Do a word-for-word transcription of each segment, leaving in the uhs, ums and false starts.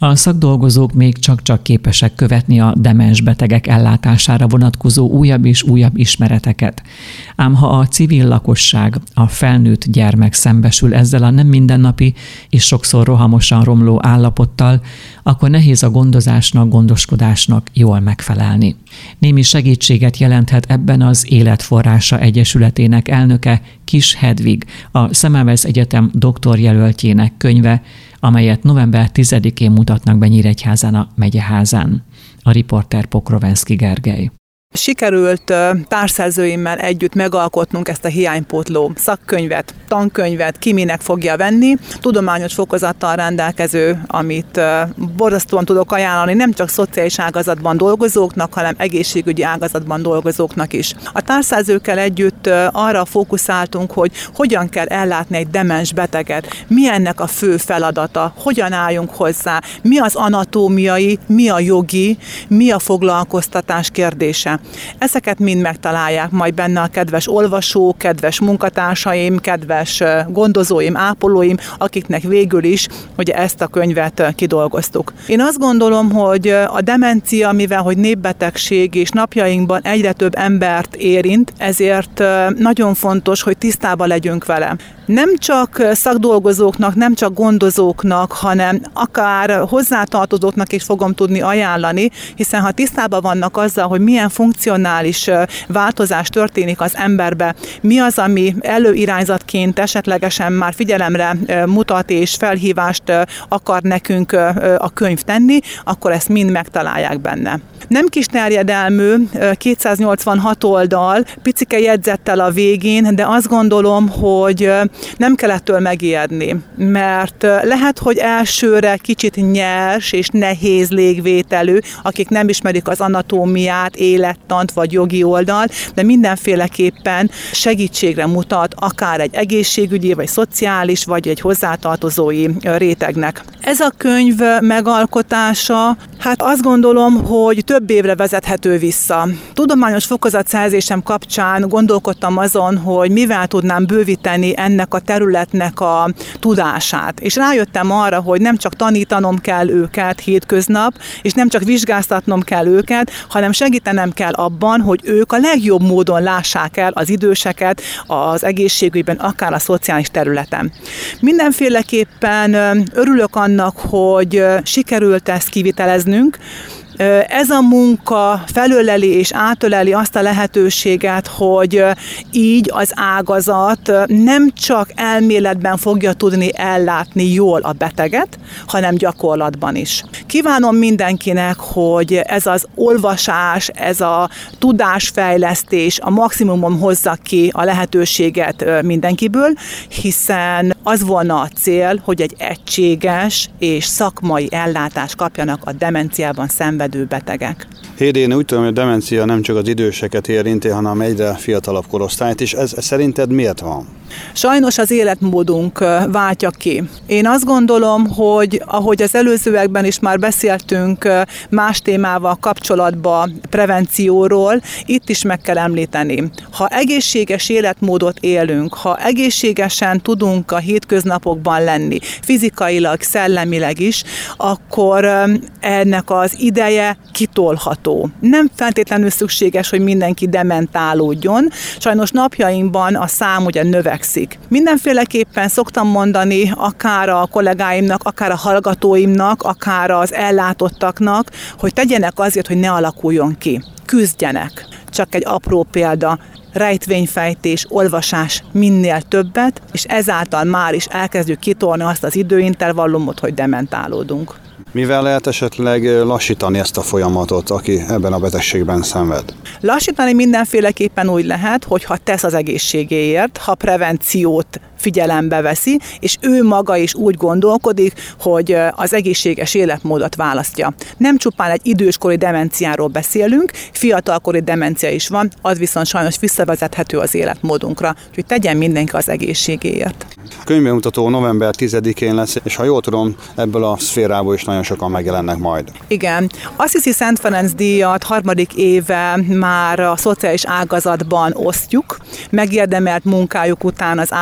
A szakdolgozók még csak-csak képesek követni a demens betegek ellátására vonatkozó újabb és újabb ismereteket. Ám ha a civil lakosság, a felnőtt gyermek szembesül ezzel a nem mindennapi és sokszor rohamosan romló állapottal, akkor nehéz a gondozásnak, gondoskodásnak jól megfelelni. Némi segítséget jelenthet ebben az Életforrása Egyesületének elnöke, Kiss Hedvig, a Semmelweis Egyetem doktorjelöltjének könyve, amelyet november tizedikén mutatnak be Nyíregyházán a Megyeházán. A riporter Pokrovenszky Gergely. Sikerült társszerzőimmel együtt megalkotnunk ezt a hiánypótló szakkönyvet, tankönyvet, ki minek fogja venni, tudományos fokozattal rendelkező, amit borzasztóan tudok ajánlani nem csak szociális ágazatban dolgozóknak, hanem egészségügyi ágazatban dolgozóknak is. A társszerzőkkel együtt arra fókuszáltunk, hogy hogyan kell ellátni egy demens beteget, mi ennek a fő feladata, hogyan álljunk hozzá, mi az anatómiai, mi a jogi, mi a foglalkoztatás kérdése. Ezeket mind megtalálják majd benne a kedves olvasók, kedves munkatársaim, kedves gondozóim, ápolóim, akiknek végül is ugye ezt a könyvet kidolgoztuk. Én azt gondolom, hogy a demencia, mivel hogy népbetegség és napjainkban egyre több embert érint, ezért nagyon fontos, hogy tisztában legyünk vele. Nem csak szakdolgozóknak, nem csak gondozóknak, hanem akár hozzátartozóknak is fogom tudni ajánlani, hiszen ha tisztában vannak azzal, hogy milyen funkcionális változás történik az emberbe, mi az, ami előirányzatként esetlegesen már figyelemre mutat és felhívást akar nekünk a könyv tenni, akkor ezt mind megtalálják benne. Nem kis terjedelmű, kétszáznyolcvanhat oldal, picike jegyzettel a végén, de azt gondolom, hogy nem kell ettől megijedni, mert lehet, hogy elsőre kicsit nyers és nehéz légvételű, akik nem ismerik az anatómiát, élettant vagy jogi oldalt, de mindenféleképpen segítségre mutat akár egy egészségügyi, vagy szociális, vagy egy hozzátartozói rétegnek. Ez a könyv megalkotása, hát azt gondolom, hogy több évre vezethető vissza. Tudományos fokozatszerzésem kapcsán gondolkodtam azon, hogy mivel tudnám bővíteni ennek a területnek a tudását. És rájöttem arra, hogy nem csak tanítanom kell őket hétköznap, és nem csak vizsgáztatnom kell őket, hanem segítenem kell abban, hogy ők a legjobb módon lássák el az időseket az egészségügyben, akár a szociális területen. Mindenféleképpen örülök annak, hogy sikerült ezt kiviteleznünk. Ez a munka felöleli és átöleli azt a lehetőséget, hogy így az ágazat nem csak elméletben fogja tudni ellátni jól a beteget, hanem gyakorlatban is. Kívánom mindenkinek, hogy ez az olvasás, ez a tudásfejlesztés a maximumon hozza ki a lehetőséget mindenkiből, hiszen az volna a cél, hogy egy egységes és szakmai ellátást kapjanak a demenciában szenvedő betegek. Hédi, én úgy tudom, hogy a demencia nem csak az időseket érinti, hanem egyre fiatalabb korosztályt is. Ez, ez szerinted miért van? Sajnos az életmódunk váltja ki. Én azt gondolom, hogy ahogy az előzőekben is már beszéltünk más témával kapcsolatban, prevencióról, itt is meg kell említeni. Ha egészséges életmódot élünk, ha egészségesen tudunk a hétköznapokban lenni, fizikailag, szellemileg is, akkor ennek az ideje kitolható. Nem feltétlenül szükséges, hogy mindenki dementálódjon. Sajnos napjainkban a szám ugye növekszik. Mindenféleképpen szoktam mondani akár a kollégáimnak, akár a hallgatóimnak, akár az ellátottaknak, hogy tegyenek azért, hogy ne alakuljon ki. Küzdjenek. Csak egy apró példa. Rejtvényfejtés, olvasás minél többet, és ezáltal már is elkezdjük kitolni azt az időintervallumot, hogy dementálódunk. Mivel lehet esetleg lassítani ezt a folyamatot, aki ebben a betegségben szenved? Lassítani mindenféleképpen úgy lehet, hogyha tesz az egészségéért, ha prevenciót figyelembe veszi, és ő maga is úgy gondolkodik, hogy az egészséges életmódot választja. Nem csupán egy időskori demenciáról beszélünk, fiatalkori demencia is van, az viszont sajnos visszavezethető az életmódunkra, úgyhogy tegyen mindenki az egészségéért. A könyvbemutató november tizedikén lesz, és ha jól tudom, ebből a szférából is nagyon sokan megjelennek majd. Igen. Azt hiszi Szent Ferenc díjat harmadik éve már a szociális ágazatban osztjuk. Megérdemelt munkájuk után az ápolóknak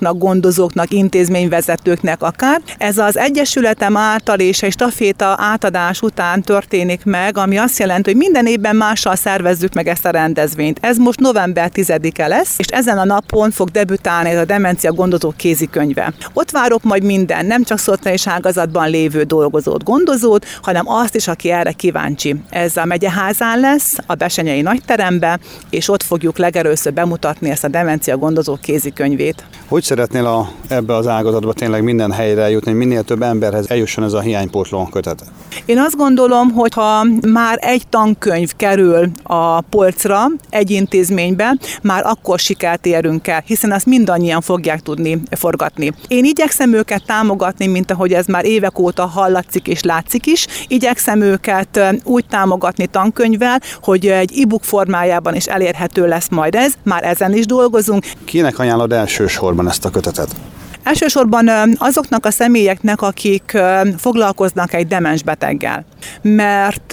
tanároknak, gondozóknak, intézményvezetőknek akár. Ez az egyesületem által és egy staféta átadás után történik meg, ami azt jelenti, hogy minden évben mással szervezzük meg ezt a rendezvényt. Ez most november tizedike lesz, és ezen a napon fog debütálni ez a Demencia Gondozók kézikönyve. Ott várok majd minden, nem csak szociális ágazatban lévő dolgozót, gondozót, hanem azt is, aki erre kíváncsi. Ez a megyeházán lesz, a Bessenyei Nagyteremben, és ott fogjuk legelőször bemutatni ezt a Demencia Gondozók kézikönyvét. Hogy szeretnél a, ebbe az ágazatba tényleg minden helyre eljutni, hogy minél több emberhez eljusson ez a hiánypótló kötet? Én azt gondolom, hogy ha már egy tankönyv kerül a polcra, egy intézménybe, már akkor sikert érünk el, hiszen azt mindannyian fogják tudni forgatni. Én igyekszem őket támogatni, mint ahogy ez már évek óta hallatszik és látszik is. Igyekszem őket úgy támogatni tankönyvvel, hogy egy e-book formájában is elérhető lesz majd ez, már ezen is dolgozunk. Kinek ajánlod elsősorban ezt a kötetet? Elsősorban azoknak a személyeknek, akik foglalkoznak egy demens beteggel, mert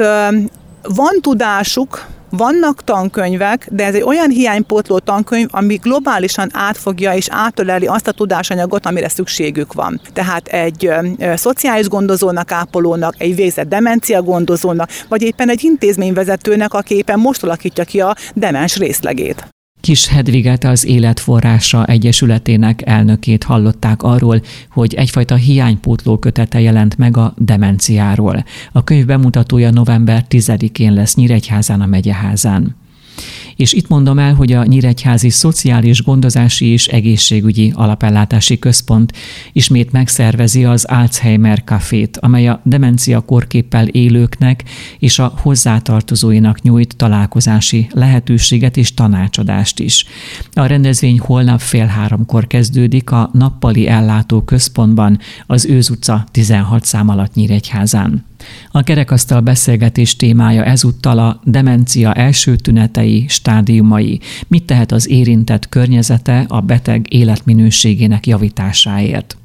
van tudásuk, vannak tankönyvek, de ez egy olyan hiánypótló tankönyv, ami globálisan átfogja és átöleli azt a tudásanyagot, amire szükségük van. Tehát egy ö, szociális gondozónak, ápolónak, egy végzett demencia gondozónak, vagy éppen egy intézményvezetőnek, aki éppen most alakítja ki a demens részlegét. Kis Hedviget, az Életforrása Egyesületének elnökét hallották arról, hogy egyfajta hiánypótló kötete jelent meg a demenciáról. A könyv bemutatója november tizedikén lesz Nyíregyházán, a megyeházán. És itt mondom el, hogy a Nyíregyházi Szociális Gondozási és Egészségügyi Alapellátási Központ ismét megszervezi az Alzheimer Cafét, amely a demencia kórképpel élőknek és a hozzátartozóinak nyújt találkozási lehetőséget és tanácsadást is. A rendezvény holnap fél háromkor kezdődik a Nappali Ellátó Központban, az Őz utca tizenhat szám alatt Nyíregyházán. A kerekasztal beszélgetés témája ezúttal a demencia első tünetei, stádiumai, mit tehet az érintett környezete a beteg életminőségének javításáért.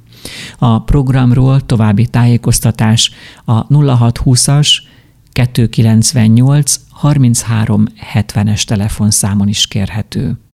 A programról további tájékoztatás a nulla hat húszas kettőszázkilencvennyolc harminchárom hetvenes telefonszámon is kérhető.